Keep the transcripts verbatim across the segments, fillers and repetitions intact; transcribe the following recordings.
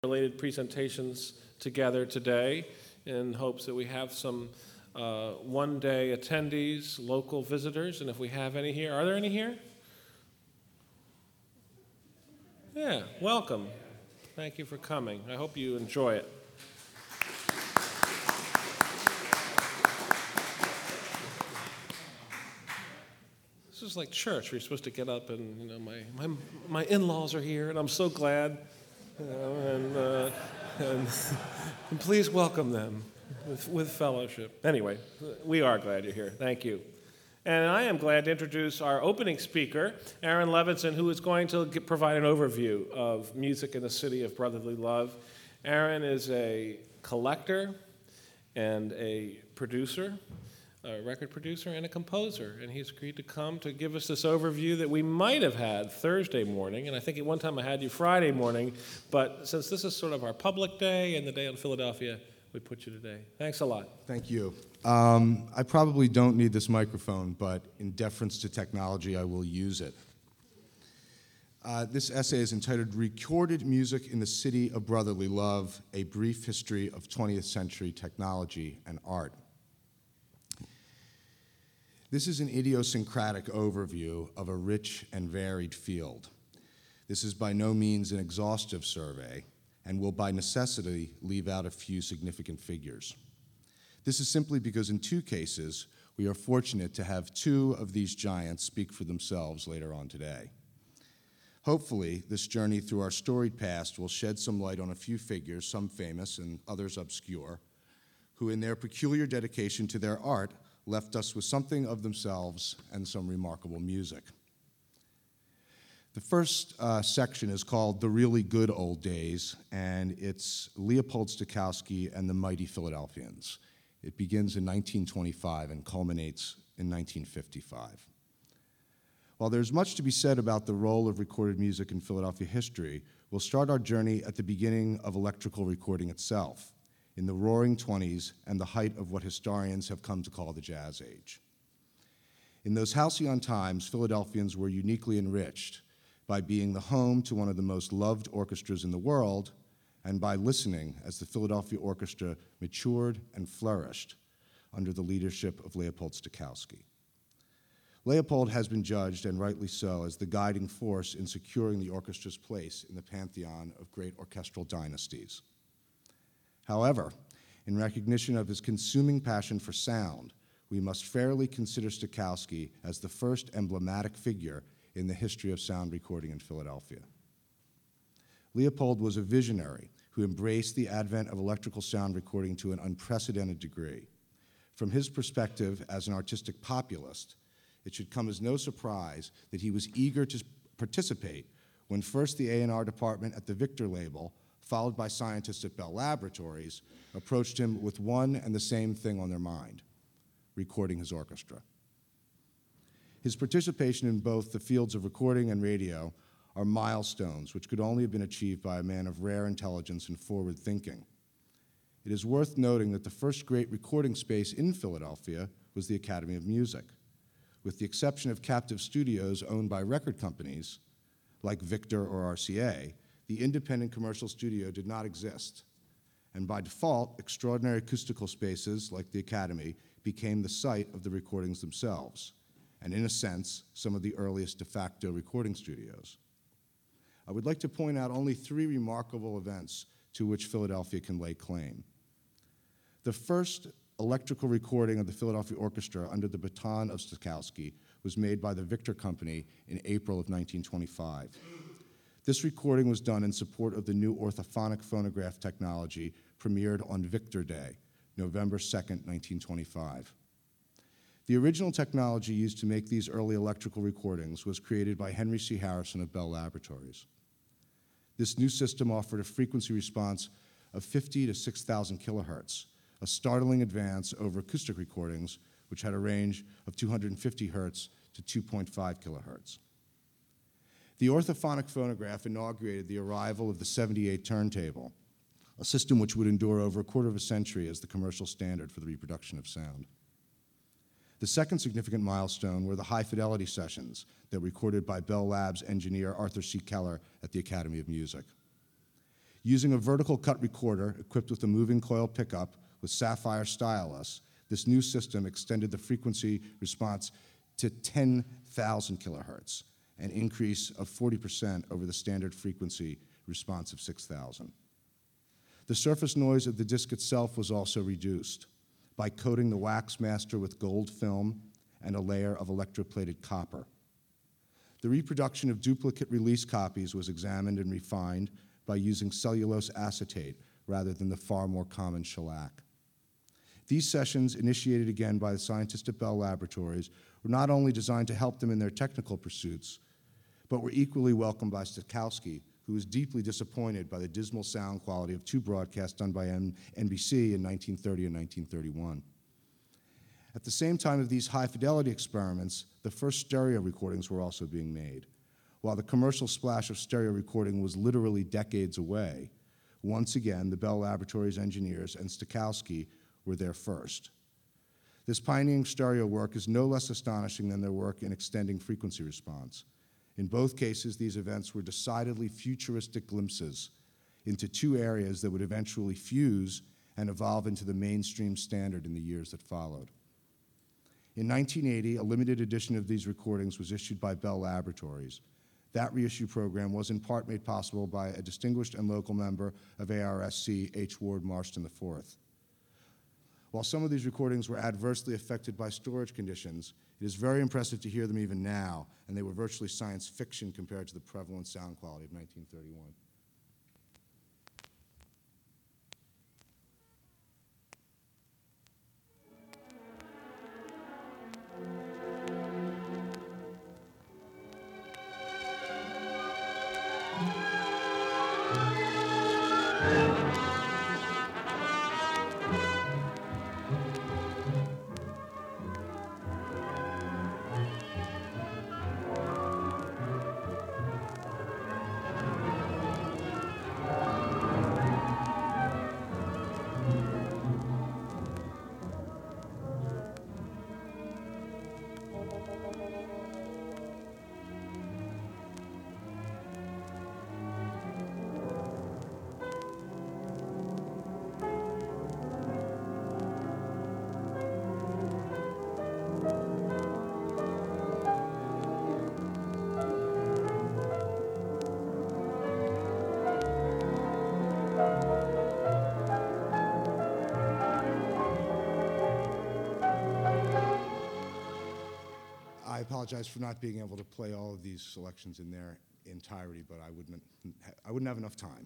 related presentations together today in hopes that we have some uh, one-day attendees, local visitors, and if we have any here. Are there any here? Yeah, welcome. Thank you for coming. I hope you enjoy it. This is like church. We're supposed to get up and, you know, my, my, my in-laws are here, and I'm so glad. You know, and, uh, and, and please welcome them with, with fellowship. Anyway, we are glad you're here. Thank you. And I am glad to introduce our opening speaker, Aaron Levinson, who is going to get, provide an overview of music in the city of brotherly love. Aaron is a collector and a producer, a record producer and a composer, and he's agreed to come to give us this overview that we might have had Thursday morning, and I think at one time I had you Friday morning, but since this is sort of our public day and the day in Philadelphia, we put you today. Thanks a lot. Thank you. Um, I probably don't need this microphone, but in deference to technology, I will use it. Uh, this essay is entitled Recorded Music in the City of Brotherly Love, A Brief History of twentieth Century Technology and Art. This is an idiosyncratic overview of a rich and varied field. This is by no means an exhaustive survey and will by necessity leave out a few significant figures. This is simply because in two cases, we are fortunate to have two of these giants speak for themselves later on today. Hopefully, this journey through our storied past will shed some light on a few figures, some famous and others obscure, who in their peculiar dedication to their art left us with something of themselves and some remarkable music. The first uh, section is called The Really Good Old Days, and it's Leopold Stokowski and the Mighty Philadelphians. It begins in nineteen twenty-five and culminates in nineteen fifty-five. While there's much to be said about the role of recorded music in Philadelphia history, we'll start our journey at the beginning of electrical recording itself, in the roaring twenties and the height of what historians have come to call the Jazz Age. In those halcyon times, Philadelphians were uniquely enriched by being the home to one of the most loved orchestras in the world and by listening as the Philadelphia Orchestra matured and flourished under the leadership of Leopold Stokowski. Leopold has been judged, and rightly so, as the guiding force in securing the orchestra's place in the pantheon of great orchestral dynasties. However, in recognition of his consuming passion for sound, we must fairly consider Stokowski as the first emblematic figure in the history of sound recording in Philadelphia. Leopold was a visionary who embraced the advent of electrical sound recording to an unprecedented degree. From his perspective as an artistic populist, it should come as no surprise that he was eager to participate when first the A and R department at the Victor label, followed by scientists at Bell Laboratories, approached him with one and the same thing on their mind: recording his orchestra. His participation in both the fields of recording and radio are milestones which could only have been achieved by a man of rare intelligence and forward thinking. It is worth noting that the first great recording space in Philadelphia was the Academy of Music. With the exception of captive studios owned by record companies like Victor or R C A, the independent commercial studio did not exist. And by default, extraordinary acoustical spaces like the Academy became the site of the recordings themselves, and in a sense, some of the earliest de facto recording studios. I would like to point out only three remarkable events to which Philadelphia can lay claim. The first electrical recording of the Philadelphia Orchestra under the baton of Stokowski was made by the Victor Company in April of nineteen twenty-five. This recording was done in support of the new orthophonic phonograph technology premiered on Victor Day, November second, nineteen twenty-five. The original technology used to make these early electrical recordings was created by Henry C. Harrison of Bell Laboratories. This new system offered a frequency response of fifty to six thousand kilohertz, a startling advance over acoustic recordings, which had a range of two hundred fifty hertz to two point five kilohertz. The orthophonic phonograph inaugurated the arrival of the seventy-eight turntable, a system which would endure over a quarter of a century as the commercial standard for the reproduction of sound. The second significant milestone were the high-fidelity sessions that were recorded by Bell Labs engineer Arthur C. Keller at the Academy of Music. Using a vertical cut recorder equipped with a moving coil pickup with sapphire stylus, this new system extended the frequency response to ten thousand kilohertz, an increase of forty percent over the standard frequency response of six thousand. The surface noise of the disc itself was also reduced by coating the wax master with gold film and a layer of electroplated copper. The reproduction of duplicate release copies was examined and refined by using cellulose acetate rather than the far more common shellac. These sessions, initiated again by the scientists at Bell Laboratories, were not only designed to help them in their technical pursuits, but were equally welcomed by Stokowski, who was deeply disappointed by the dismal sound quality of two broadcasts done by N B C in nineteen thirty and nineteen thirty-one. At the same time of these high-fidelity experiments, the first stereo recordings were also being made. While the commercial splash of stereo recording was literally decades away, once again, the Bell Laboratories engineers and Stokowski were there first. This pioneering stereo work is no less astonishing than their work in extending frequency response. In both cases, these events were decidedly futuristic glimpses into two areas that would eventually fuse and evolve into the mainstream standard in the years that followed. In nineteen eighty, a limited edition of these recordings was issued by Bell Laboratories. That reissue program was in part made possible by a distinguished and local member of A R S C, H. Ward Marston the fourth. While some of these recordings were adversely affected by storage conditions, it is very impressive to hear them even now, and they were virtually science fiction compared to the prevalent sound quality of nineteen thirty-one. I apologize for not being able to play all of these selections in their entirety, but I wouldn't, I wouldn't have enough time.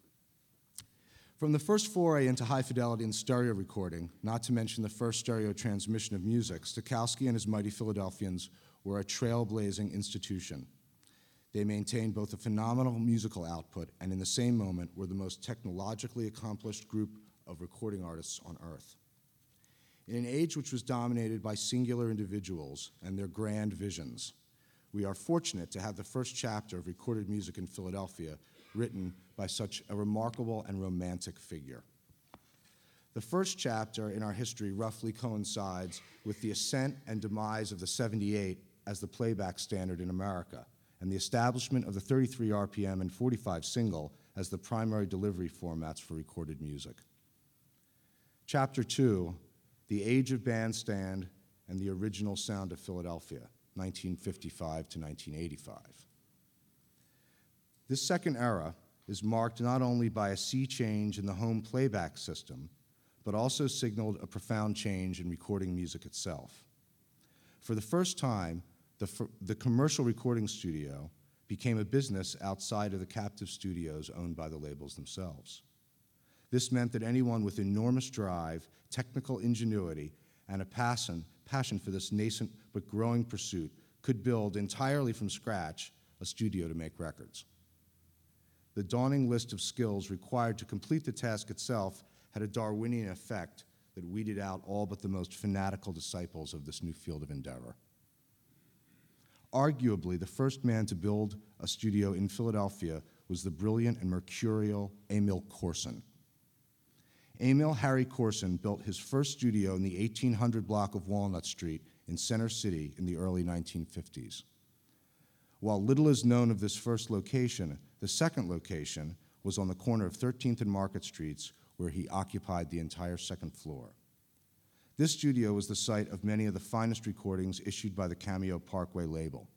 From the first foray into high fidelity and stereo recording, not to mention the first stereo transmission of music, Stokowski and his mighty Philadelphians were a trailblazing institution. They maintained both a phenomenal musical output and in the same moment were the most technologically accomplished group of recording artists on earth. In an age which was dominated by singular individuals and their grand visions, we are fortunate to have the first chapter of recorded music in Philadelphia written by such a remarkable and romantic figure. The first chapter in our history roughly coincides with the ascent and demise of the seventy-eight as the playback standard in America, and the establishment of the thirty-three R P M and forty-five single as the primary delivery formats for recorded music. Chapter two, the age of bandstand and the original sound of Philadelphia, nineteen fifty-five to nineteen eighty-five. This second era is marked not only by a sea change in the home playback system, but also signaled a profound change in recording music itself. For the first time, the, the commercial recording studio became a business outside of the captive studios owned by the labels themselves. This meant that anyone with enormous drive, technical ingenuity, and a passion, passion for this nascent but growing pursuit could build entirely from scratch a studio to make records. The dawning list of skills required to complete the task itself had a Darwinian effect that weeded out all but the most fanatical disciples of this new field of endeavor. Arguably, the first man to build a studio in Philadelphia was the brilliant and mercurial Emil Corson. Emil Harry Corson built his first studio in the eighteen hundred block of Walnut Street in Center City in the early nineteen fifties. While little is known of this first location, the second location, was on the corner of thirteenth and Market Streets, where he occupied the entire second floor. This studio was the site of many of the finest recordings issued by the Cameo Parkway label.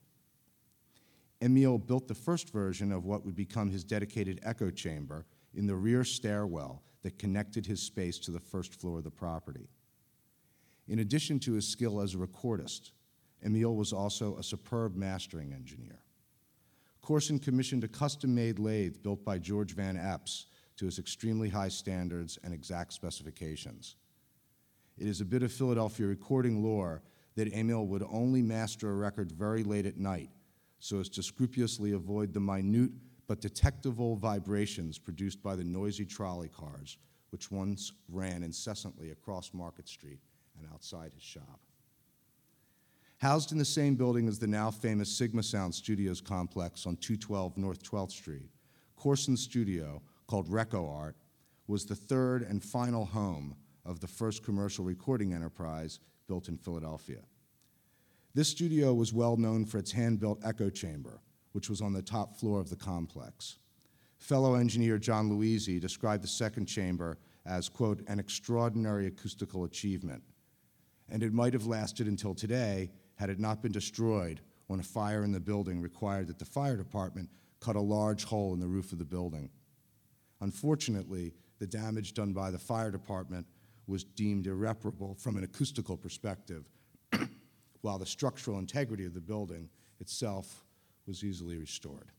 Emile built the first version of what would become his dedicated echo chamber in the rear stairwell that connected his space to the first floor of the property. In addition to his skill as a recordist, Emile was also a superb mastering engineer. Corson commissioned a custom-made lathe built by George Van Epps to his extremely high standards and exact specifications. It is a bit of Philadelphia recording lore that Emile would only master a record very late at night so as to scrupulously avoid the minute but detectable vibrations produced by the noisy trolley cars, which once ran incessantly across Market Street and outside his shop. Housed in the same building as the now famous Sigma Sound Studios complex on two twelve North twelfth Street, Corson's studio, called Reco Art, was the third and final home of the first commercial recording enterprise built in Philadelphia. This studio was well known for its hand-built echo chamber, which was on the top floor of the complex. Fellow engineer John Luisi described the second chamber as, quote, an extraordinary acoustical achievement, and it might have lasted until today had it not been destroyed when a fire in the building required that the fire department cut a large hole in the roof of the building. Unfortunately, the damage done by the fire department was deemed irreparable from an acoustical perspective, while the structural integrity of the building itself was easily restored.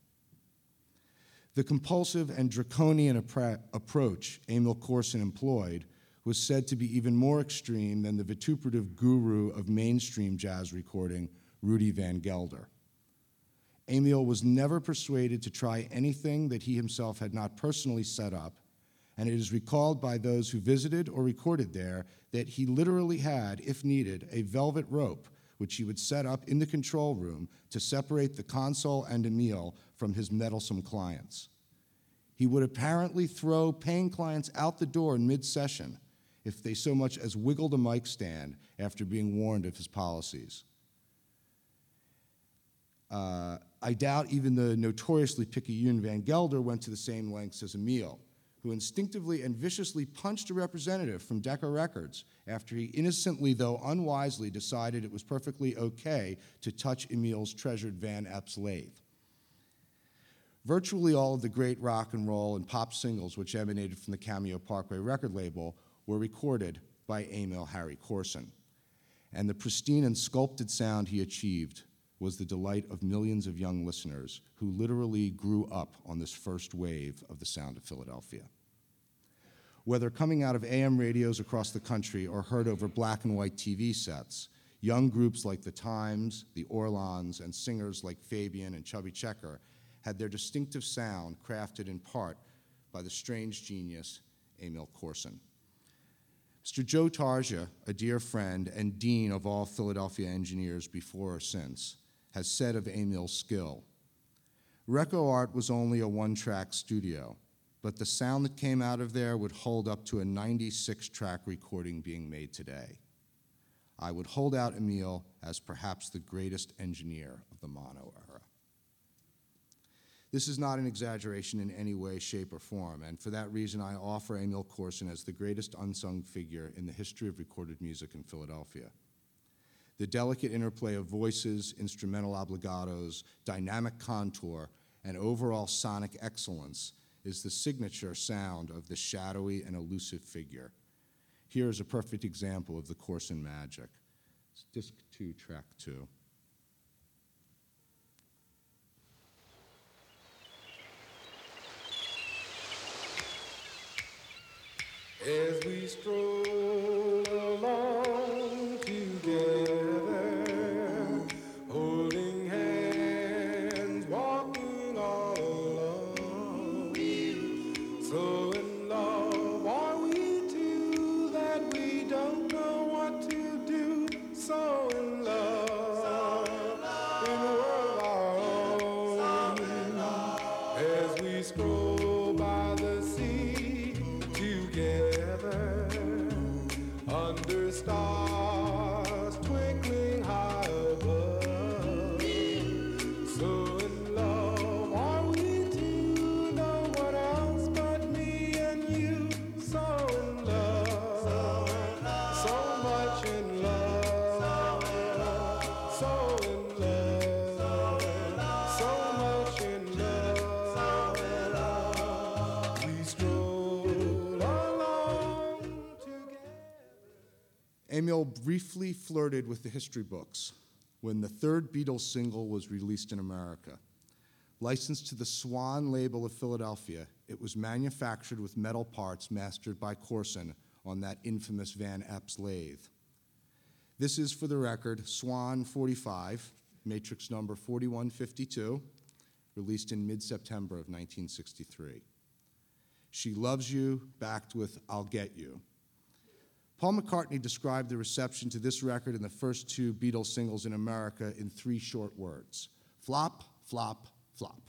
The compulsive and draconian appra- approach Emile Corson employed was said to be even more extreme than the vituperative guru of mainstream jazz recording, Rudy Van Gelder. Emile was never persuaded to try anything that he himself had not personally set up, and it is recalled by those who visited or recorded there that he literally had, if needed, a velvet rope which he would set up in the control room to separate the console and Emile from his meddlesome clients. He would apparently throw paying clients out the door in mid-session if they so much as wiggled a mic stand after being warned of his policies. Uh, I doubt even the notoriously picayune Van Gelder went to the same lengths as Emile, who instinctively and viciously punched a representative from Decca Records after he innocently, though unwisely, decided it was perfectly okay to touch Emile's treasured Van Epps lathe. Virtually all of the great rock and roll and pop singles which emanated from the Cameo Parkway record label were recorded by Emile Harry Corson, and the pristine and sculpted sound he achieved was the delight of millions of young listeners who literally grew up on this first wave of the sound of Philadelphia. Whether coming out of A M radios across the country or heard over black and white T V sets, young groups like The Times, the Orlons, and singers like Fabian and Chubby Checker had their distinctive sound crafted in part by the strange genius Emile Corson. Mister Joe Tarja, a dear friend and dean of all Philadelphia engineers before or since, has said of Emile's skill, Reco Art was only a one-track studio, but the sound that came out of there would hold up to a ninety-six track recording being made today. I would hold out Emile as perhaps the greatest engineer of the mono era. This is not an exaggeration in any way, shape, or form, and for that reason I offer Emile Corson as the greatest unsung figure in the history of recorded music in Philadelphia. The delicate interplay of voices, instrumental obligatos, dynamic contour, and overall sonic excellence is the signature sound of the shadowy and elusive figure. Here is a perfect example of the Corson magic. It's disc two, track two. As we stroll along together, holding hands, walking all alone, so in love are we two that we don't know what to do, so in love, in a world of our own, as we stroll by the sea together. Emil briefly flirted with the history books when the third Beatles single was released in America. Licensed to the Swan label of Philadelphia, it was manufactured with metal parts mastered by Corson on that infamous Van Epps lathe. This is, for the record, Swan forty-five, matrix number forty-one fifty-two, released in mid-September of nineteen sixty-three. She Loves You, backed with I'll Get You. Paul McCartney described the reception to this record and the first two Beatles singles in America in three short words: flop, flop, flop.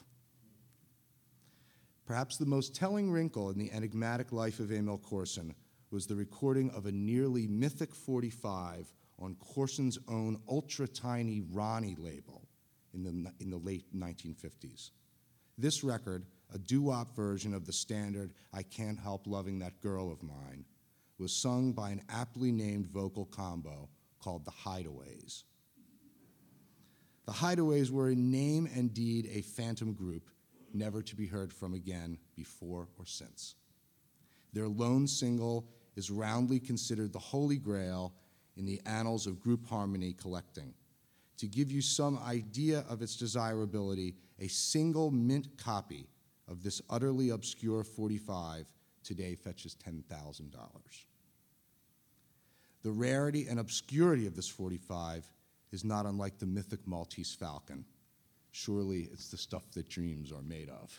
Perhaps the most telling wrinkle in the enigmatic life of Emil Corson was the recording of a nearly mythic forty-five on Corson's own ultra-tiny Ronnie label in the, in the late nineteen fifties. This record, a doo-wop version of the standard I Can't Help Loving That Girl of Mine, was sung by an aptly named vocal combo called the Hideaways. The Hideaways were in name and deed a phantom group, never to be heard from again before or since. Their lone single is roundly considered the holy grail in the annals of group harmony collecting. To give you some idea of its desirability, a single mint copy of this utterly obscure forty-five today fetches ten thousand dollars. The rarity and obscurity of this forty-five is not unlike the mythic Maltese Falcon. Surely it's the stuff that dreams are made of.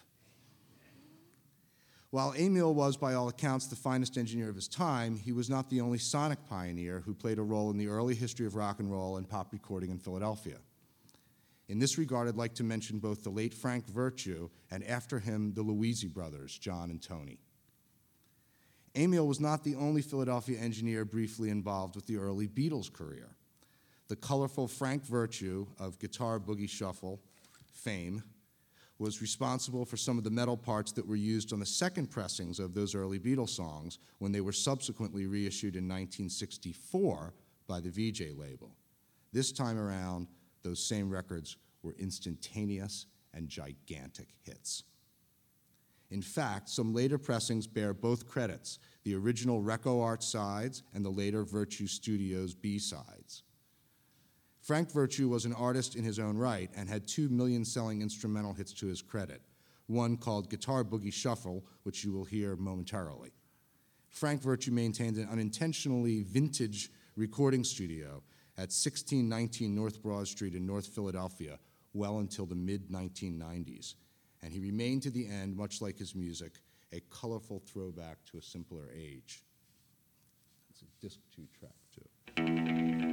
While Emil was, by all accounts, the finest engineer of his time, he was not the only sonic pioneer who played a role in the early history of rock and roll and pop recording in Philadelphia. In this regard, I'd like to mention both the late Frank Virtue and, after him, the Luisi brothers, John and Tony. Emil was not the only Philadelphia engineer briefly involved with the early Beatles career. The colorful Frank Virtue of Guitar Boogie Shuffle fame was responsible for some of the metal parts that were used on the second pressings of those early Beatles songs when they were subsequently reissued in nineteen sixty-four by the V J label. This time around, those same records were instantaneous and gigantic hits. In fact, some later pressings bear both credits, the original Reco Art sides and the later Virtue Studios B-sides. Frank Virtue was an artist in his own right and had two million-selling instrumental hits to his credit, one called Guitar Boogie Shuffle, which you will hear momentarily. Frank Virtue maintained an unintentionally vintage recording studio at sixteen nineteen North Broad Street in North Philadelphia well until the mid nineteen nineties, and he remained to the end, much like his music, a colorful throwback to a simpler age. It's a disc two track, too.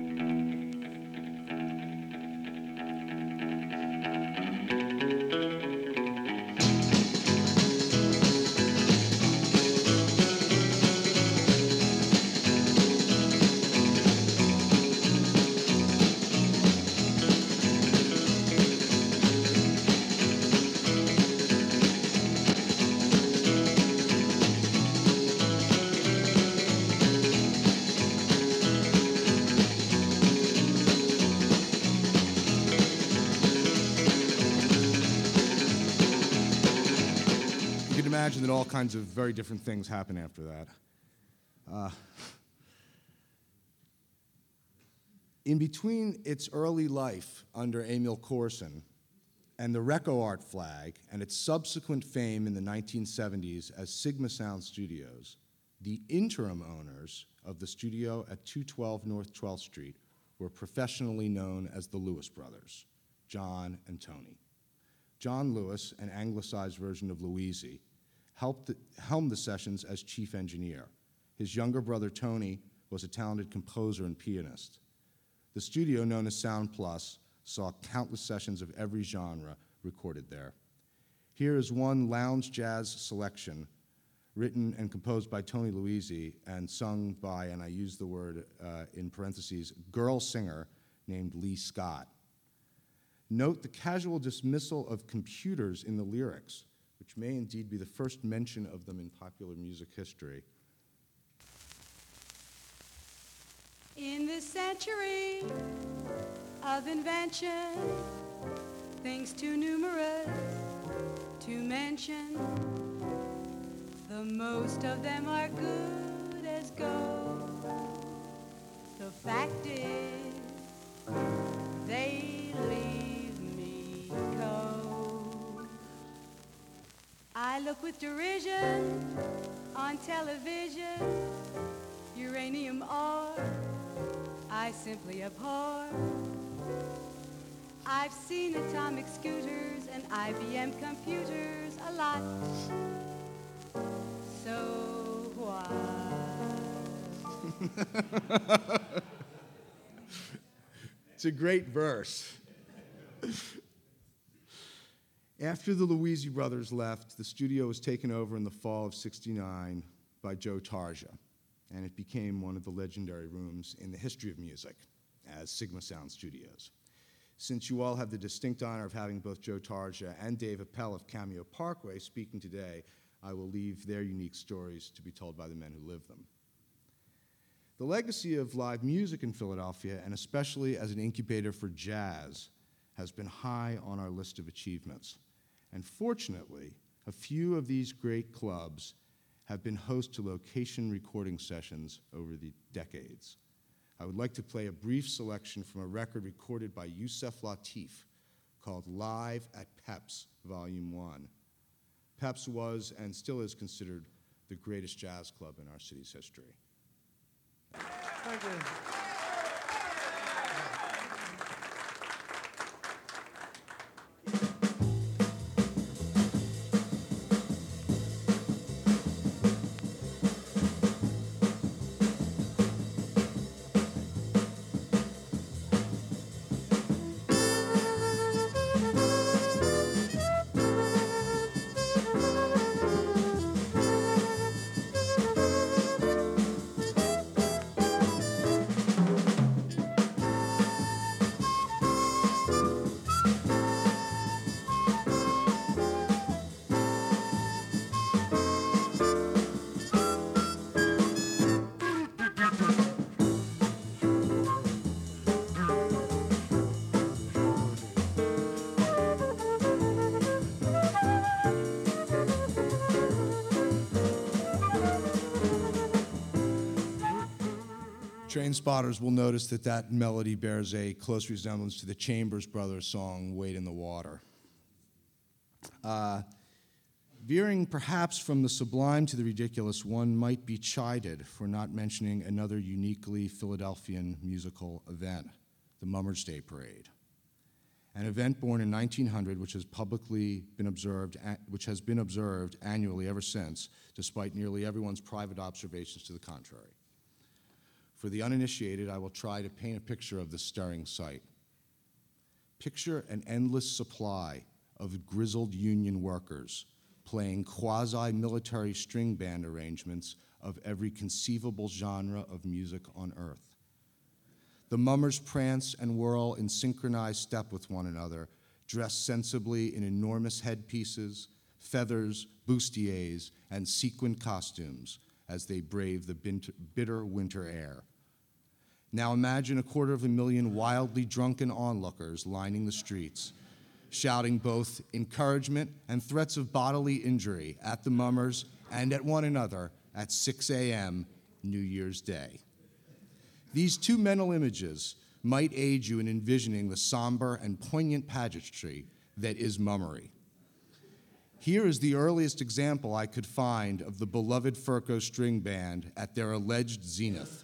Imagine that all kinds of very different things happen after that. Uh, in between its early life under Emil Corson and the Reco Art flag and its subsequent fame in the nineteen seventies as Sigma Sound Studios, the interim owners of the studio at two twelve North twelfth Street were professionally known as the Lewis brothers, John and Tony. John Lewis, an anglicized version of Luisi, helped the, helmed the sessions as chief engineer. His younger brother, Tony, was a talented composer and pianist. The studio, known as Sound Plus, saw countless sessions of every genre recorded there. Here is one lounge jazz selection written and composed by Tony Luisi and sung by, and I use the word uh, in parentheses, girl singer named Lee Scott. Note the casual dismissal of computers in the lyrics, which may indeed be the first mention of them in popular music history. In this century of invention, things too numerous to mention, the most of them are good as gold. the fact is, they leave me cold. I look with derision on television, uranium ore, I simply abhor. I've seen atomic scooters and I B M computers a lot. So why? It's a great verse. After the Luisi brothers left, the studio was taken over in the fall of sixty-nine by Joe Tarja, and it became one of the legendary rooms in the history of music as Sigma Sound Studios. Since you all have the distinct honor of having both Joe Tarja and Dave Appel of Cameo Parkway speaking today, I will leave their unique stories to be told by the men who lived them. The legacy of live music in Philadelphia, and especially as an incubator for jazz, has been high on our list of achievements. And fortunately, a few of these great clubs have been host to location recording sessions over the decades. I would like to play a brief selection from a record recorded by Yusef Lateef called Live at Pep's Volume one. Pep's was and still is considered the greatest jazz club in our city's history. Thank you. Train spotters will notice that that melody bears a close resemblance to the Chambers Brothers song, Wade in the Water. Uh, veering perhaps from the sublime to the ridiculous, one might be chided for not mentioning another uniquely Philadelphian musical event, the Mummers Day Parade. An event born in nineteen hundred, which has publicly been observed, which has been observed annually ever since, despite nearly everyone's private observations to the contrary. For the uninitiated, I will try to paint a picture of this stirring sight. Picture an endless supply of grizzled union workers playing quasi-military string band arrangements of every conceivable genre of music on earth. The mummers prance and whirl in synchronized step with one another, dressed sensibly in enormous headpieces, feathers, bustiers, and sequined costumes as they brave the bitter winter air. Now imagine a quarter of a million wildly drunken onlookers lining the streets, shouting both encouragement and threats of bodily injury at the mummers and at one another at six a.m. New Year's Day. These two mental images might aid you in envisioning the somber and poignant pageantry that is mummery. Here is the earliest example I could find of the beloved Furco String Band at their alleged zenith.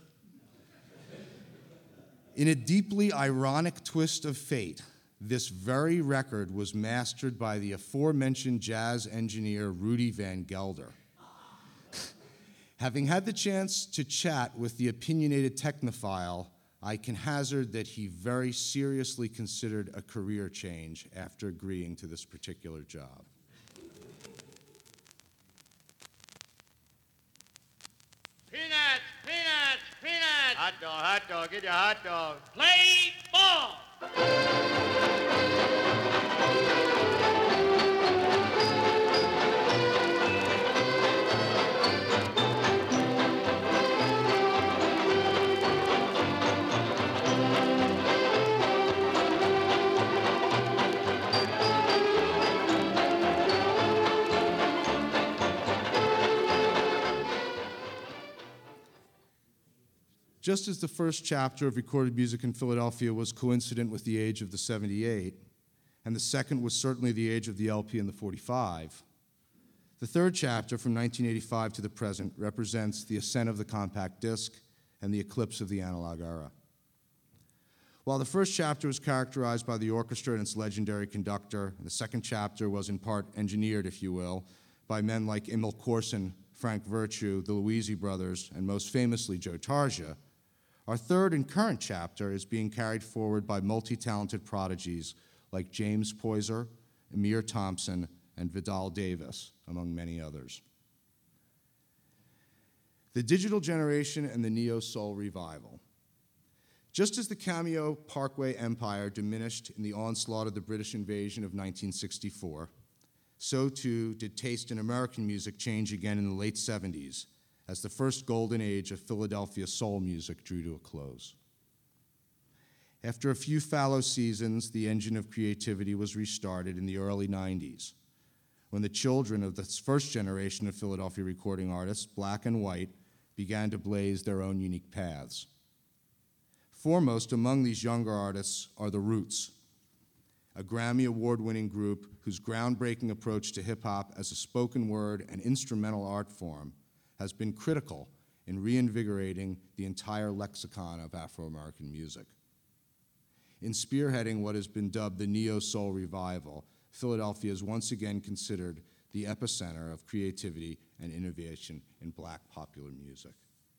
In a deeply ironic twist of fate, this very record was mastered by the aforementioned jazz engineer Rudy Van Gelder. Having had the chance to chat with the opinionated technophile, I can hazard that he very seriously considered a career change after agreeing to this particular job. Peanuts, peanuts, peanuts. Hot dog, hot dog, get your hot dog. Play ball! Just as the first chapter of recorded music in Philadelphia was coincident with the age of the seventy-eight, and the second was certainly the age of the L P and the forty-five, the third chapter from nineteen eighty-five to the present represents the ascent of the compact disc and the eclipse of the analog era. While the first chapter was characterized by the orchestra and its legendary conductor, and the second chapter was in part engineered, if you will, by men like Emil Corson, Frank Virtue, the Luisi brothers, and most famously Joe Tarja, our third and current chapter is being carried forward by multi-talented prodigies like James Poyser, Amir Thompson, and Vidal Davis, among many others. The digital generation and the neo-soul revival. Just as the Cameo Parkway empire diminished in the onslaught of the British invasion of nineteen sixty-four, so too did taste in American music change again in the late seventies as the first golden age of Philadelphia soul music drew to a close. After a few fallow seasons, the engine of creativity was restarted in the early nineties, when the children of the first generation of Philadelphia recording artists, black and white, began to blaze their own unique paths. Foremost among these younger artists are the Roots, a Grammy Award-winning group whose groundbreaking approach to hip-hop as a spoken word and instrumental art form has been critical in reinvigorating the entire lexicon of Afro-American music. In spearheading what has been dubbed the neo-soul revival, Philadelphia is once again considered the epicenter of creativity and innovation in black popular music.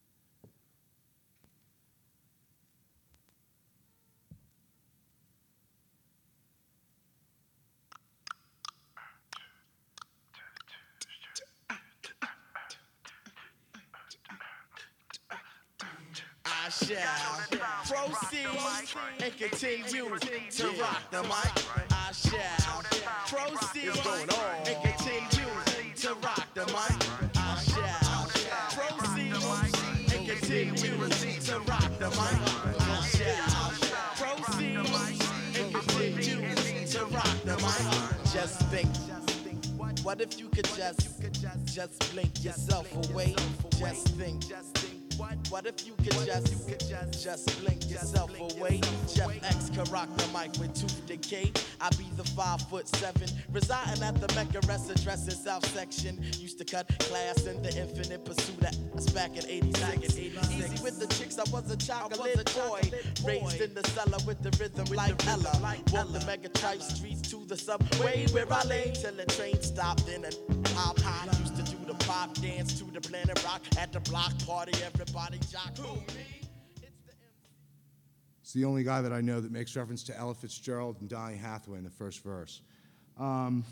I shall proceed and continue to rock the mic. I shall proceed and continue to rock the mic. I shall proceed and continue to rock the mic. I shall proceed and continue to rock the mic. Just think, what if you could just, just blink yourself away? Just think. What if you could just, just blink yourself away? Jeff X can rock the mic with tooth decay. I be the five foot seven, residing at the Mecca rest addressing South Section. Used to cut class in the infinite pursuit of us back in eighty-six. Easy with the chicks, I was a chocolate boy. Raised in the cellar with the rhythm like Ella. Walked the Mega Tribe streets to the subway where I lay till the train stopped in and hop. Used to do the pop dance to the Planet Rock at the block party. Everybody jock. Who, me? It's the It's the only guy that I know that makes reference to Ella Fitzgerald and Donny Hathaway in the first verse. Um,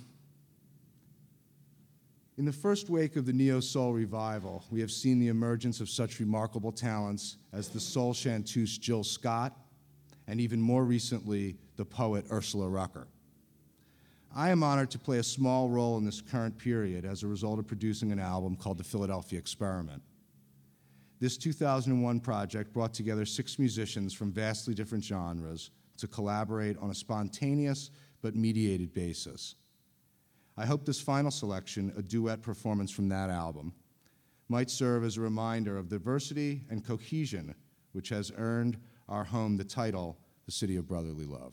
in the first wake of the neo-soul revival, we have seen the emergence of such remarkable talents as the soul chanteuse Jill Scott, and even more recently, the poet Ursula Rucker. I am honored to play a small role in this current period as a result of producing an album called The Philadelphia Experiment. This two thousand one project brought together six musicians from vastly different genres to collaborate on a spontaneous but mediated basis. I hope this final selection, a duet performance from that album, might serve as a reminder of the diversity and cohesion which has earned our home the title, The City of Brotherly Love.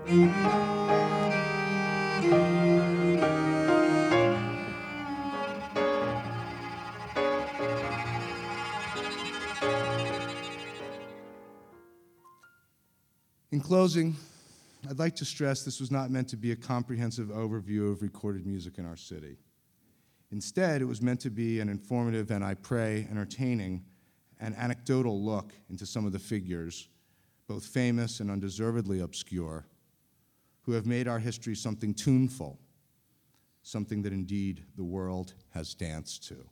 In closing, I'd like to stress this was not meant to be a comprehensive overview of recorded music in our city. Instead, it was meant to be an informative and, I pray, entertaining and anecdotal look into some of the figures, both famous and undeservedly obscure, who have made our history something tuneful, something that indeed the world has danced to.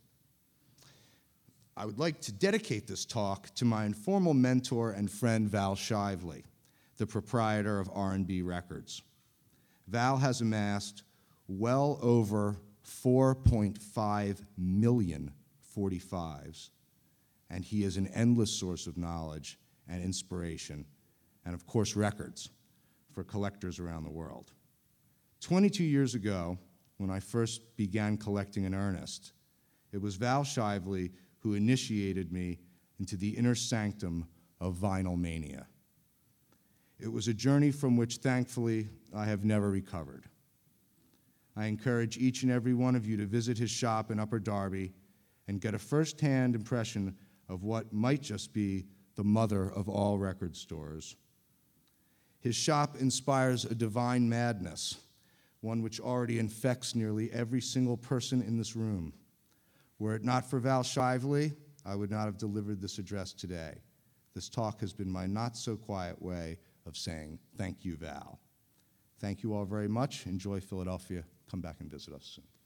I would like to dedicate this talk to my informal mentor and friend, Val Shively, the proprietor of R and B Records. Val has amassed well over four point five million forty-fives, and he is an endless source of knowledge and inspiration, and of course records, for collectors around the world. twenty-two years ago, when I first began collecting in earnest, it was Val Shively who initiated me into the inner sanctum of vinyl mania. It was a journey from which, thankfully, I have never recovered. I encourage each and every one of you to visit his shop in Upper Darby and get a first-hand impression of what might just be the mother of all record stores. His shop inspires a divine madness, one which already infects nearly every single person in this room. Were it not for Val Shively, I would not have delivered this address today. This talk has been my not-so-quiet way of saying thank you, Val. Thank you all very much. Enjoy Philadelphia. Come back and visit us soon.